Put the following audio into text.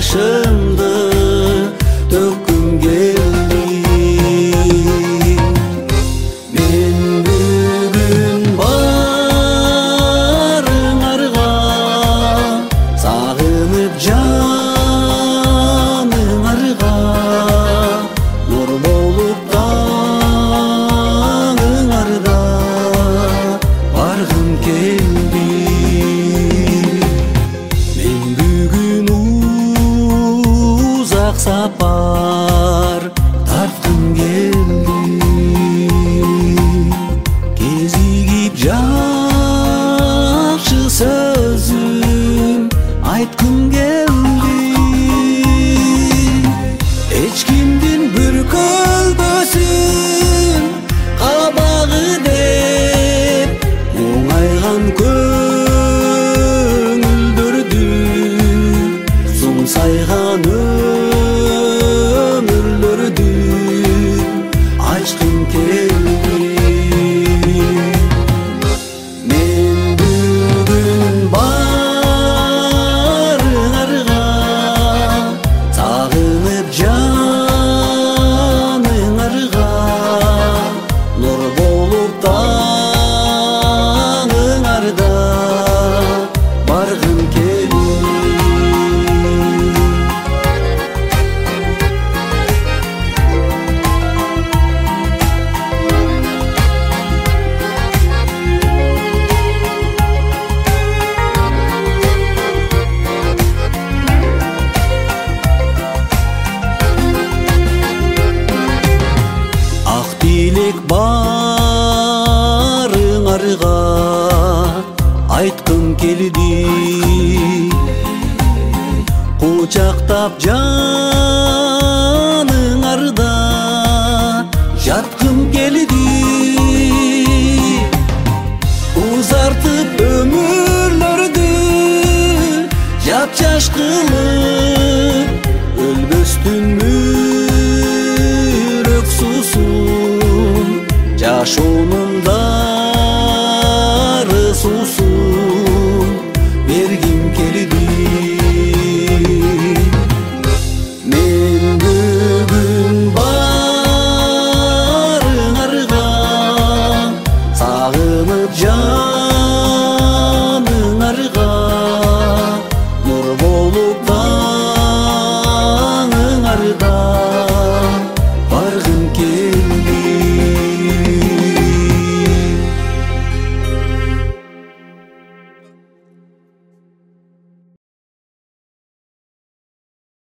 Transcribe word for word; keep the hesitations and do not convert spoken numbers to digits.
башымды төккүм келди. Мен бүгүн барыңарга сагынып жаныңарга нур болуп таңыңарда баргым келди. Мен бүгүн узак сапар тарткым келди. Кезигип жакшы сөзүм айткым келди. Эч кимдин бүркөлбөсүн кабагы деп оңайган көңүлдөрдү сумсайган өмүрлөрдү ачкым келди. Мен бүгүн барыңарга сагынып жаныңарга нур болуп таңыңарда баргым келди. Ак тилек барыңарга айткым келди. Кучактап жаныңарда жаткым келди. Узартып өмүрлөрдү жапжаш кылып өлбөстүн мүйрөк суусун жашоонун